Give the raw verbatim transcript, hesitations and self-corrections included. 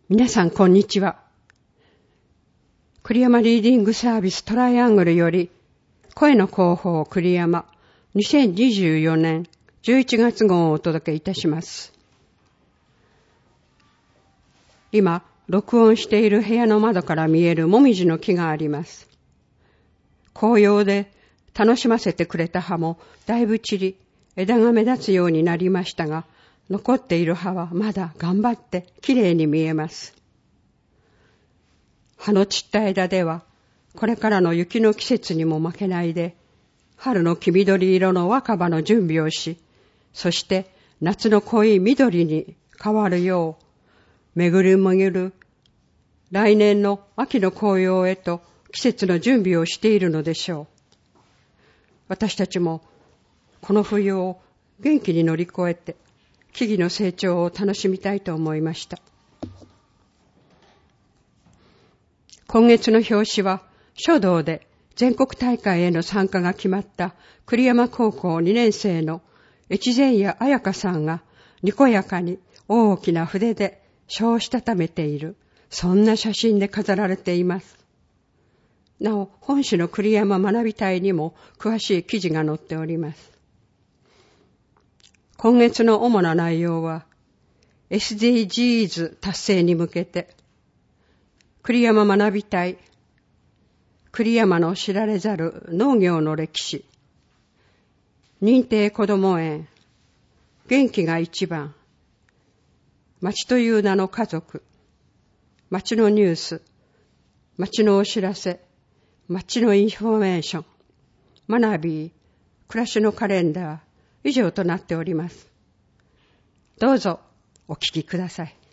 皆さんこんにちは。栗山リーディングサービストライアングルより声の広報栗山にせんにじゅうよねんじゅういちがつ号をお届けいたします。今録音している部屋の窓から見えるもみじの木があります。紅葉で楽しませてくれた葉もだいぶ散り枝が目立つようになりましたが、残っている葉はまだ頑張ってきれいに見えます。葉の散った枝ではこれからの雪の季節にも負けないで春の黄緑色の若葉の準備をし、そして夏の濃い緑に変わるよう巡る巡る来年の秋の紅葉へと季節の準備をしているのでしょう。私たちもこの冬を元気に乗り越えて木々の成長を楽しみたいと思いました。今月の表紙は書道で全国大会への参加が決まった栗山高校にねん生の越前谷彩香さんがにこやかに大きな筆で書をしたためている、そんな写真で飾られています。なお本誌の栗山学び隊にも詳しい記事が載っております。今月の主な内容は エスディージーズ 達成に向けて栗山学び隊、栗山の知られざる農業の歴史、認定こども園、元気が一番、町という名の家族、町のニュース、町のお知らせ、町のインフォメーション、学び、暮らしのカレンダー、以上となっております。どうぞお聞きください。